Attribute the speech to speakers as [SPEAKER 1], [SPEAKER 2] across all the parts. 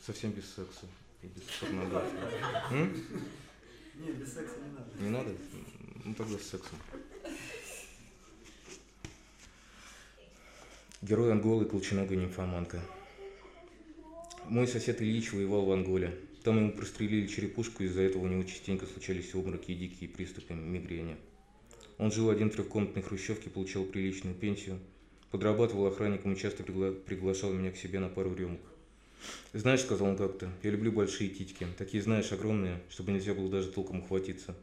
[SPEAKER 1] Совсем без секса и без порнографии.
[SPEAKER 2] Не, без секса не надо.
[SPEAKER 1] Не надо? Ну тогда с сексом. Герой Анголы, колченогая нимфоманка. Мой сосед Ильич воевал в Анголе. Там ему прострелили черепушку, из-за этого у него частенько случались обмороки и дикие приступы мигрени. Он жил один в трехкомнатной хрущевке, получал приличную пенсию, подрабатывал охранником и часто приглашал меня к себе на пару рюмок. «Знаешь, — сказал он как-то, — я люблю большие титьки, такие, знаешь, огромные, чтобы нельзя было даже толком ухватиться».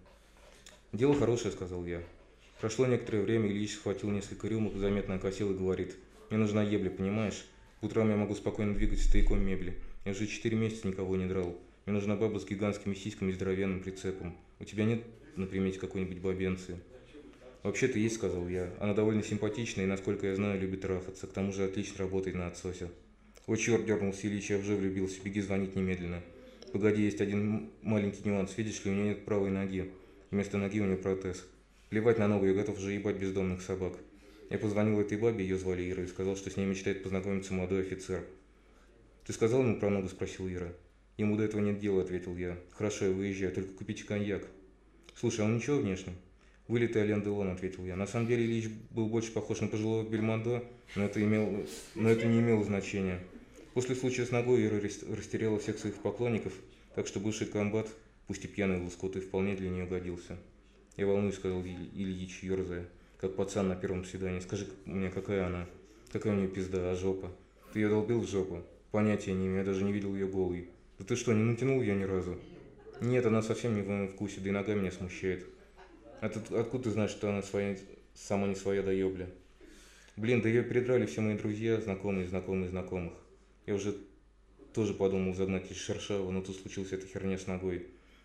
[SPEAKER 1] «Дело хорошее, — сказал я». Прошло некоторое время, Ильич схватил несколько рюмок, заметно окосел и говорит: «Мне нужна ебля, понимаешь? По утрам я могу спокойно двигать стояком мебели. Я уже 4 месяца никого не драл. Мне нужна баба с гигантскими сиськами и здоровенным прицепом. У тебя нет на примете какой-нибудь бабенции?» «Вообще-то есть, — сказал я. Она довольно симпатичная и, насколько я знаю, любит трахаться. К тому же отлично работает на отсосе». «О, черт!» — дернулся Ильич, — «я уже влюбился. Беги звонить немедленно». «Погоди, есть один маленький нюанс. Видишь ли, у нее нет правой ноги. Вместо ноги у нее протез. Плевать на ногу, я готов уже ебать бездомных собак». Я позвонил этой бабе, ее звали Ира, и сказал, что с ней мечтает познакомиться молодой офицер. «Ты сказал ему про ногу?» — спросил Ира. «Ему до этого нет дела», — ответил я. «Хорошо, я выезжаю, только купите коньяк». «Слушай, а он ничего внешне?» «Вылитый Ален Делон», — ответил я. На самом деле Ильич был больше похож на пожилого Бельмондо, но это не имело значения. После случая с ногой Ира растеряла всех своих поклонников, так что бывший комбат, пусть и пьяный лоскут, и вполне для нее годился. «Я волнуюсь», — сказал Ильич, ерзая, как пацан на первом свидании. «Скажи мне, какая она? Какая у нее пизда, а жопа? Ты ее долбил в жопу?» «Понятия не имею, я даже не видел ее голой». «Да ты что, не натянул ее ни разу?» «Нет, она совсем не в моем вкусе, да и нога меня смущает». «Откуда ты знаешь, что она сама не своя доебля?» «Блин, да ее передрали все мои друзья, знакомые, знакомые, знакомых. Я уже тоже подумал загнать из Шершава, но тут случилась эта херня с ногой».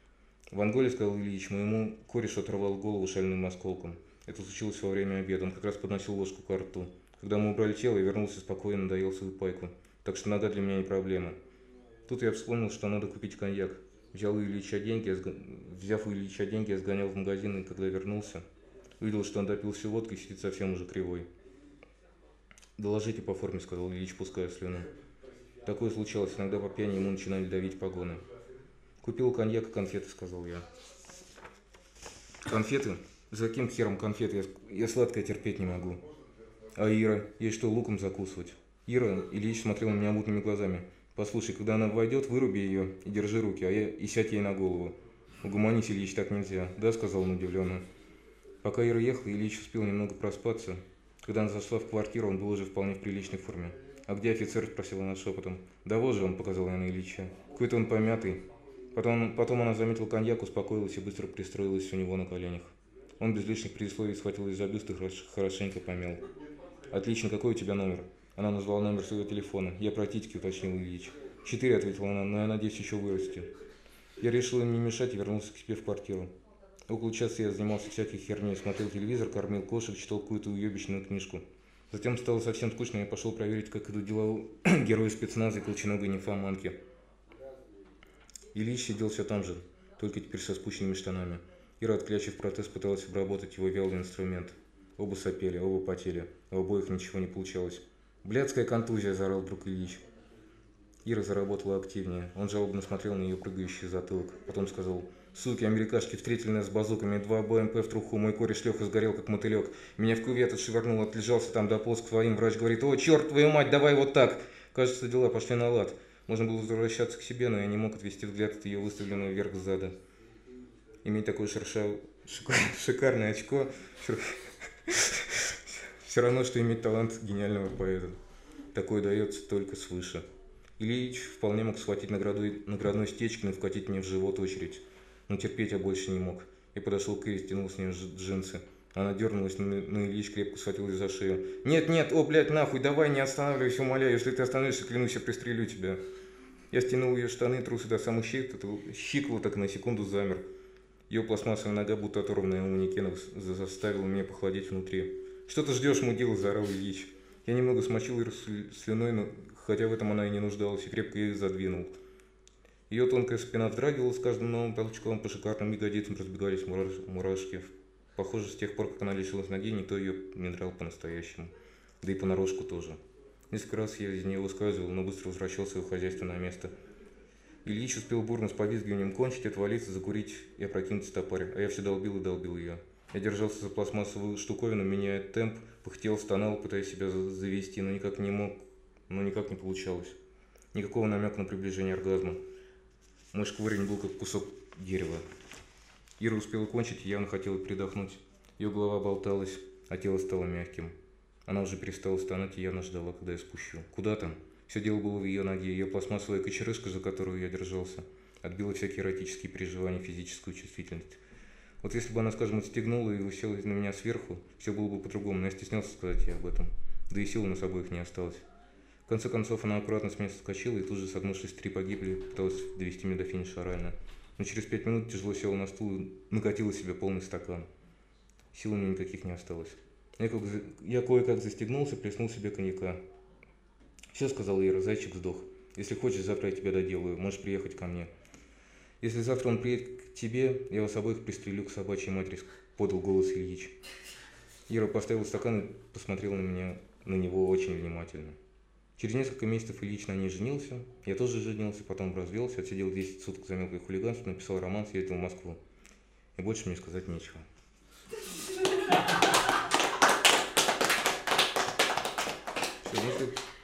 [SPEAKER 1] «В Анголе, — сказал Ильич, — моему корешу оторвал голову шальным осколком. Это случилось во время обеда, он как раз подносил ложку ко рту. Когда мы убрали тело, я вернулся спокойно, доел свою пайку. Так что нога для меня не проблема». Тут я вспомнил, что надо купить коньяк. Взяв у Ильича деньги, я сгонял в магазин, и когда вернулся, увидел, что он допил всю водку и сидит совсем уже кривой. «Доложите по форме, — сказал Ильич, пуская слюну. Такое случалось, иногда по пьяни ему начинали давить погоны. «Купил коньяк и конфеты, — сказал я». «Конфеты? За каким хером конфеты? Я сладкое терпеть не могу». «А Ира? Ей что, луком закусывать?» «Ира?» — Ильич смотрел на меня мутными глазами. «Послушай, когда она войдет, выруби ее и держи руки, и сядь ей на голову». «Угомонись, Ильич, так нельзя». «Да, — сказал он удивленно». Пока Ира ехала, Ильич успел немного проспаться. Когда она зашла в квартиру, он был уже вполне в приличной форме. «А где офицер?» — спросила она шепотом. «Да вот же он», — показал я на Ильича. «Какой-то он помятый». Потом она заметила коньяк, успокоилась и быстро пристроилась у него на коленях. Он без лишних предисловий схватил из-за бюста и хорошенько помял. «Отлично, какой у тебя номер?» Она назвала номер своего телефона. «Я про титьки», — уточнил Ильич. «4», — ответила она, — «но я надеюсь еще вырасти». Я решил им не мешать и вернулся к себе в квартиру. Около часа я занимался всякой херней, смотрел телевизор, кормил кошек, читал какую-то уебищную книжку. Затем стало совсем скучно, и я пошел проверить, как идут дела у героя спецназа и колченогой нимфоманки. Ильич сидел все там же, только теперь со спущенными штанами. Ира, отклячив протез, пыталась обработать его вялый инструмент. Оба сопели, оба потели, а у обоих ничего не получалось. «Блядская контузия!» – заорал вдруг Ильич. Ира заработала активнее. Он жалобно смотрел на ее прыгающий затылок. Потом сказал: «Суки, америкашки встретили нас с базуками, 2 БМП в труху, мой кореш Леха сгорел как мотылек. Меня в кювет отшвырнул, отлежался там, дополз к своим. Врач говорит: о, черт, твою мать, давай вот так!» Кажется, дела пошли на лад. Можно было возвращаться к себе, но я не мог отвести взгляд от ее выставленного вверх зада. Иметь такое шикарное очко все равно, что иметь талант гениального поэта. Такое дается только свыше. Ильич вполне мог схватить наградной Стечкин и вкатить мне в живот очередь. Но терпеть я больше не мог. Я подошел к Ире, стянул с нее джинсы. Она дернулась, но Ильич крепко схватил ее за шею. «Нет, нет, о, блядь, нахуй, давай, не останавливайся, умоляю. Если ты остановишься, клянусь, я пристрелю тебя». Я стянул ее штаны, трусы до самых щиколоток, на секунду замер. Ее пластмассовая нога, будто оторванная у манекена, заставила меня похолодеть внутри. «Что ты ждешь, мудила?» – заорал Ильич. Я немного смочил Иру слюной, но хотя в этом она и не нуждалась, и крепко ее задвинул. Ее тонкая спина вздрагивала с каждым новым толчком, по шикарным ягодицам разбегались мурашки. Похоже, с тех пор, как она лишилась ноги, никто ее не драл по-настоящему. Да и понарошку тоже. Несколько раз я из нее выскальзывал, но быстро возвращал свое хозяйство на место. Ильич успел бурно с повизгиванием кончить, отвалиться, закурить и опрокинуть стопарь, а я все долбил и долбил ее. Я держался за пластмассовую штуковину, меняя темп, пыхтел, стонал, пытаясь себя завести, но никак не мог, но никак не получалось. Никакого намека на приближение оргазма. Мой шкворень был как кусок дерева. Ира успела кончить и явно хотела передохнуть. Ее голова болталась, а тело стало мягким. Она уже перестала стонать и явно ждала, когда я спущу. Куда там? Все дело было в ее ноге. Ее пластмассовая кочерышка, за которую я держался, отбила всякие эротические переживания, физическую чувствительность. Вот если бы она, скажем, отстегнула и уселась на меня сверху, все было бы по-другому, но я стеснялся сказать ей об этом. Да и сил у нас обоих не осталось. В конце концов, она аккуратно с места вскочила и тут же, согнувшись в 3 погибели, пыталась довести меня до финиша орально. Но через 5 минут тяжело села на стул и накатила себе полный стакан. Сил у меня никаких не осталось. Я кое-как застегнулся, плеснул себе коньяка. «Все», — сказала Ира, — «зайчик сдох. Если хочешь, завтра я тебя доделаю, можешь приехать ко мне». «Если завтра он приедет к тебе, я вас обоих пристрелю к собачьей матери», — подал голос Ильич. Ира поставила стакан и посмотрела на него очень внимательно. Через несколько месяцев Ильич на ней женился, я тоже женился, потом развелся, отсидел 10 суток за мелкое хулиганство, написал роман, съездил в Москву. И больше мне сказать нечего. Все,